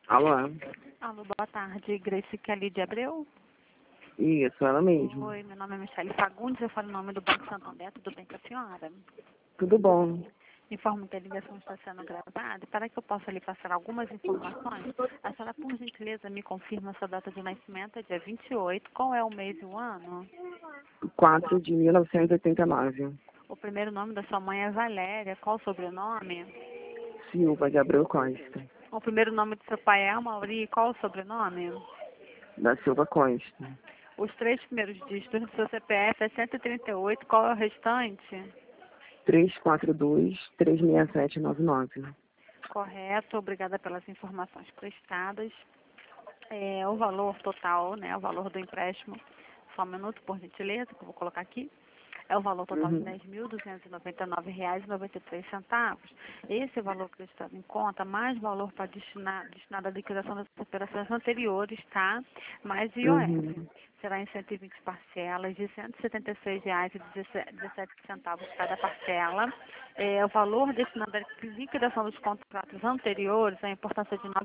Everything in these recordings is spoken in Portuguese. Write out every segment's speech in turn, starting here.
Alô? Alô, boa tarde. Grace Kelly de Abreu? Isso, ela mesmo. Oi, meu nome é Michele Fagundes, eu falo em nome do Banco Santander, tudo bem com a senhora? Tudo bom? Informo que a ligação está sendo gravada e para que eu possa lhe passar algumas informações, a senhora, por gentileza, me confirma sua data de nascimento, é dia 28, qual é o mês e o ano? 4 de 1989. O primeiro nome da sua mãe é Valéria, qual o sobrenome? Silva de Abreu Costa. O primeiro nome do seu pai é Amauri, qual o sobrenome? Da Silva Costa. Os três primeiros dígitos do seu CPF é 138, qual é o restante? 342-36799. Correto, obrigada pelas informações prestadas. O valor total, né, o valor do empréstimo, só um minuto, por gentileza, que eu vou colocar aqui. É o valor total de R$ 10.299,93. Esse valor acreditado em conta, mais valor para destinado à liquidação das operações anteriores, tá? Mais IOF. Será em 120 parcelas de R$ 176,17 cada parcela. O valor destinado à liquidação dos contratos anteriores, a importância de R$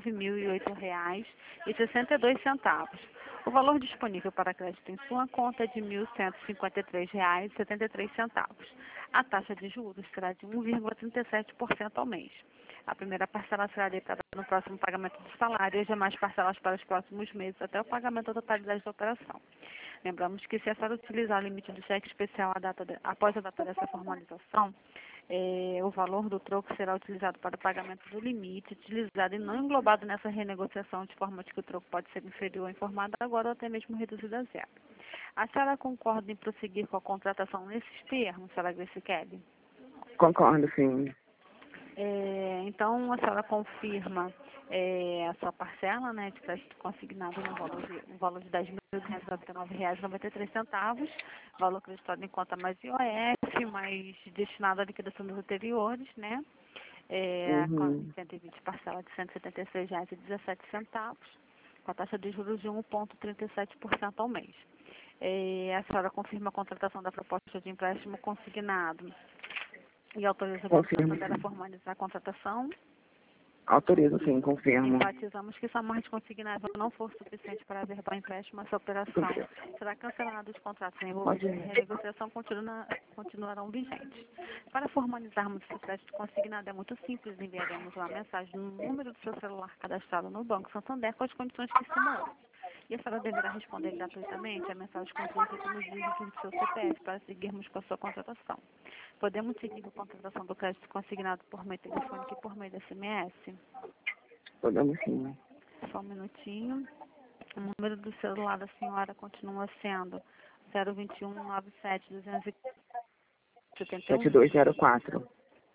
9.008,62. O valor disponível para crédito em sua conta é de R$ 1.153,73. A taxa de juros será de 1,37% ao mês. A primeira parcela será deitada no próximo pagamento do salário e as demais parcelas para os próximos meses até o pagamento da totalidade da operação. Lembramos que se a senhora utilizar o limite do cheque especial após a data dessa formalização, o valor do troco será utilizado para o pagamento do limite, utilizado e não englobado nessa renegociação, de forma que o troco pode ser inferior ao informado agora ou até mesmo reduzido a zero. A senhora concorda em prosseguir com a contratação nesses termos, senhora Grace Kelly? Concordo, sim. Então, a senhora confirma a sua parcela, né, de crédito consignado no valor de R$ 10.299,93, valor acreditado em conta mais IOF, mais destinado à liquidação dos anteriores, né, com 120 parcelas de R$ 176,17, com a taxa de juros de 1,37% ao mês. A senhora confirma a contratação da proposta de empréstimo consignado e autoriza o Banco Santander a formalizar a contratação. Autorizo, sim, confirmo. Enfatizamos que se a morte consignada não for suficiente para averbar o empréstimo, essa operação será cancelada e os contratos envolvidos em renegociação continuarão vigentes. Para formalizarmos esse crédito consignado é muito simples, enviaremos uma mensagem no número do seu celular cadastrado no Banco Santander com as condições que estimulamos. E a senhora deverá responder gratuitamente a mensagem com os dois últimos dígitos do seu CPF para seguirmos com a sua contratação. Podemos seguir com a contratação do crédito consignado por meio telefônico e por meio de SMS? Podemos, sim. Só um minutinho. O número do celular da senhora continua sendo 021 97 271. 7204.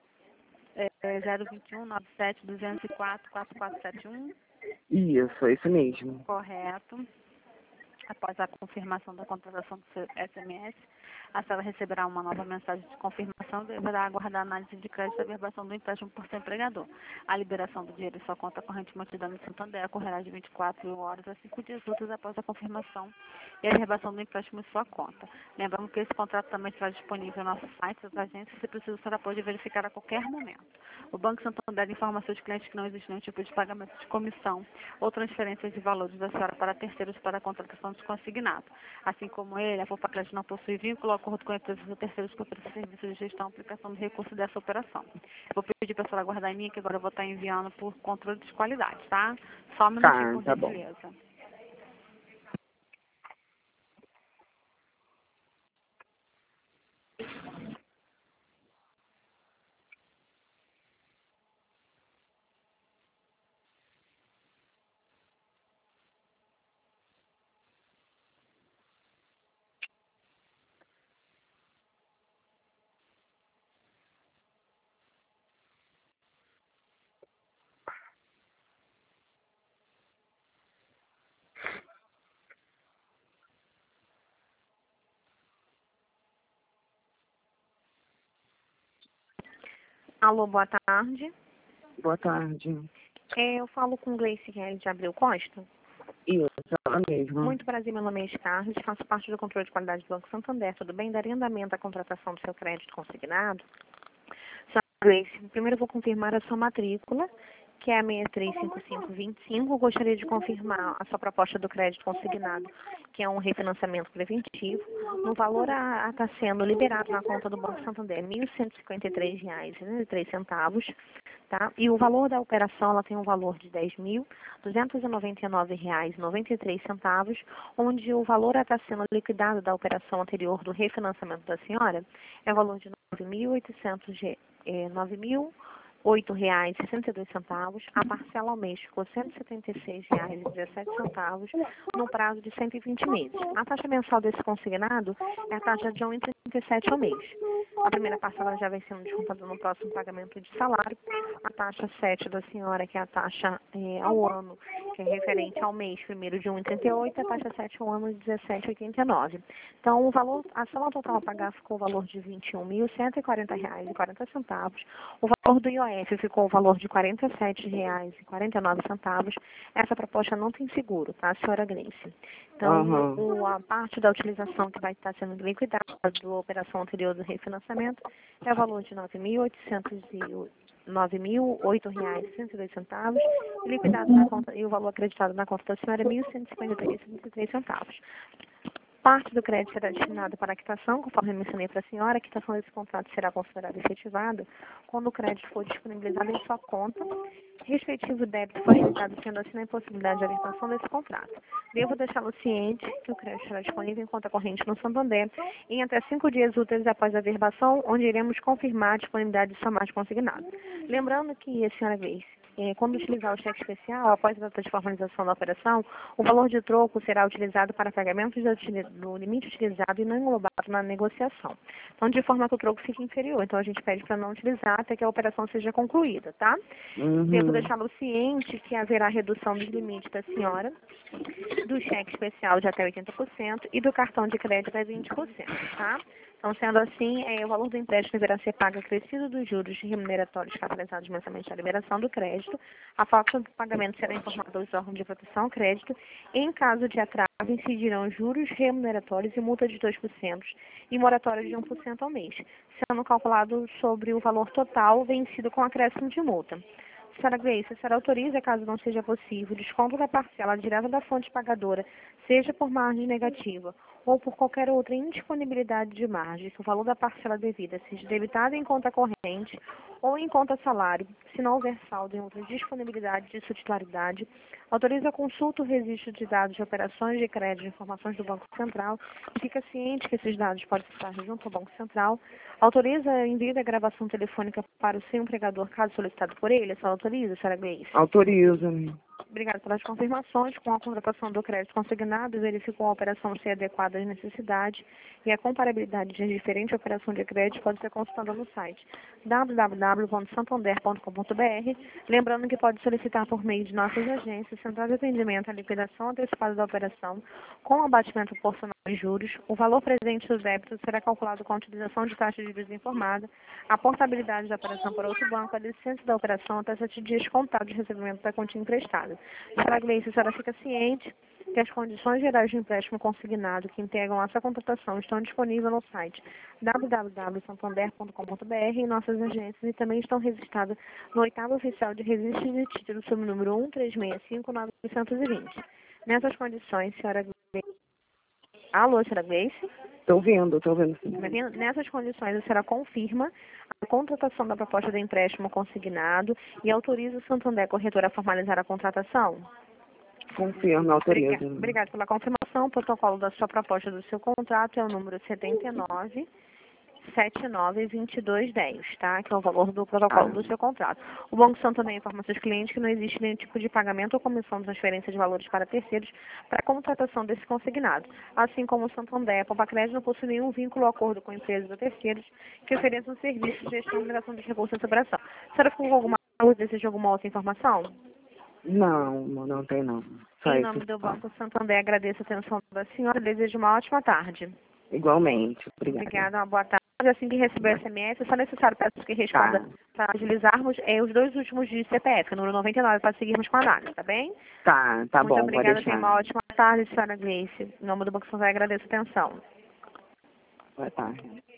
021 97 204 4471. Isso, é isso mesmo. Correto. Após a confirmação da contratação do seu SMS, a senhora receberá uma nova mensagem de confirmação e deverá aguardar a análise de crédito e a averbação do empréstimo por seu empregador. A liberação do dinheiro em sua conta corrente mantida no Santander ocorrerá de 24 horas a 5 dias úteis após a confirmação e a averbação do empréstimo em sua conta. Lembramos que esse contrato também estará disponível no nosso site, das agências, se preciso, a senhora pode verificar a qualquer momento. O Banco Santander informa a seus clientes que não existe nenhum tipo de pagamento de comissão ou transferências de valores da senhora para terceiros para a contratação de consignado. Assim como ele, a Poupa Crédito não possui vínculo ou acordo com empresas ou terceiros que oferecem serviços de gestão e aplicação de recurso dessa operação. Vou pedir para a senhora aguardar em mim, que agora eu vou estar enviando por controle de qualidade, tá? Só um minutinho, por Tá bom. gentileza. Alô, boa tarde. Boa tarde. Eu falo com Grace Kelly de Abreu Costa. Isso, ela mesma. Muito prazer, meu nome é Scarlett, faço parte do controle de qualidade do Banco Santander. Tudo bem? Daria andamento à contratação do seu crédito consignado? Senhora Grace, primeiro eu vou confirmar a sua matrícula, que é a 635525. Gostaria de confirmar a sua proposta do crédito consignado, que é um refinanciamento preventivo. No valor a estar sendo liberado na conta do Banco Santander, R$ 1.153,03, tá? E o valor da operação, ela tem um valor de R$ 10.299,93, onde o valor a estar sendo liquidado da operação anterior do refinanciamento da senhora é o valor de R$ 9.800, a parcela ao mês ficou R$ 176,17, no prazo de 120 meses. A taxa mensal desse consignado é a taxa de 1,37 ao mês. A primeira parcela já vai sendo descontada no próximo pagamento de salário. A taxa 7 da senhora, que é a taxa ao ano, que é referente ao mês primeiro de 1,38, a taxa 7 ao ano de 17,89. Então, o valor, a soma total a pagar ficou o valor de R$ 21.140,40. O valor do IOF ficou o valor de R$ 47,49. Essa proposta não tem seguro, tá, senhora Grace? Então, a parte da utilização que vai estar sendo liquidada da operação anterior do refinanciamento é o valor de R$ 9.008,102, e liquidado na conta, e o valor acreditado na conta da senhora é R$ 1.153,73. Parte do crédito será destinado para a quitação, conforme eu mencionei para a senhora. A quitação desse contrato será considerada efetivada quando o crédito for disponibilizado em sua conta, respectivo débito for realizado, sendo assim a impossibilidade de avertação desse contrato. Devo deixá-lo ciente que o crédito será disponível em conta corrente no Santander em até 5 dias úteis após a averbação, onde iremos confirmar a disponibilidade de sua margem consignada. Lembrando que, a senhora Grace, quando utilizar o cheque especial, após a data de formalização da operação, o valor de troco será utilizado para pagamento do limite utilizado e não englobado na negociação. Então, de forma que o troco fique inferior. Então, a gente pede para não utilizar até que a operação seja concluída, tá? Devo deixá-lo ciente que haverá redução dos limites da senhora, do cheque especial de até 80% e do cartão de crédito até 20%, tá? Então, sendo assim, o valor do empréstimo deverá ser pago acrescido dos juros remuneratórios capitalizados mensalmente à liberação do crédito. A falta do pagamento será informada aos órgãos de proteção ao crédito. Em caso de atraso, incidirão juros remuneratórios e multa de 2% e moratória de 1% ao mês, sendo calculado sobre o valor total vencido com acréscimo de multa. Senhora Grace, a senhora autoriza, caso não seja possível, o desconto da parcela direta da fonte pagadora, seja por margem negativa ou por qualquer outra indisponibilidade de margem, que o valor da parcela devida seja debitado em conta corrente ou em conta salário, se não houver saldo em outra disponibilidade de sua titularidade, autoriza a consulta o registro de dados de operações de crédito e informações do Banco Central, fica ciente que esses dados podem estar junto ao Banco Central, autoriza envio da gravação telefônica para o seu empregador, caso solicitado por ele. A senhora autoriza, senhora Grace? Autoriza. Obrigada pelas confirmações. Com a contratação do crédito consignado, verificou a operação ser adequada às necessidades e a comparabilidade de diferentes operações de crédito pode ser consultada no site www.santander.com.br. Lembrando que pode solicitar por meio de nossas agências central de atendimento a liquidação antecipada da operação com abatimento proporcional de juros. O valor presente do débito será calculado com a utilização de taxa de juros informada, a portabilidade da operação para outro banco, a licença da operação até 7 dias contado de recebimento da quantia emprestada. Senhora Gleice, a senhora fica ciente que as condições gerais de empréstimo consignado que integram essa contratação estão disponíveis no site www.santander.com.br em nossas agências e também estão registradas no 8º Oficial de Registro de Título sob o número 1365920. Nessas condições, senhora Gleice... Alô, senhora Gleice? Estou vendo sim. Nessas condições, a senhora confirma a contratação da proposta de empréstimo consignado e autoriza o Santander Corretora a formalizar a contratação? Confirmo, autoriza. Obrigada pela confirmação. O protocolo da sua proposta do seu contrato é o número 792210, tá? Que é o valor do protocolo do seu contrato. O Banco Santander informa seus clientes que não existe nenhum tipo de pagamento ou comissão de transferência de valores para terceiros para a contratação desse consignado. Assim como o Santander, a Poupa-Crédito não possui nenhum vínculo ou acordo com empresas ou terceiros que ofereçam serviços de gestão e mineração dos recursos dessa operação. A senhora ficou com alguma dúvida, deseja alguma outra informação? Não tem não. Só Em isso. nome do Banco Santander, agradeço a atenção da senhora. Desejo uma ótima tarde. Igualmente. Obrigada, uma boa tarde. Assim que receber o SMS, é só necessário peço que responda para agilizarmos os 2 últimos de CPF, número 99, para seguirmos com a análise, tá bem? Tá Muito bom, obrigada, pode tenha deixar. uma ótima tarde, senhora Gleice. Em nome do Banco Santander, agradeço a atenção. Boa tarde.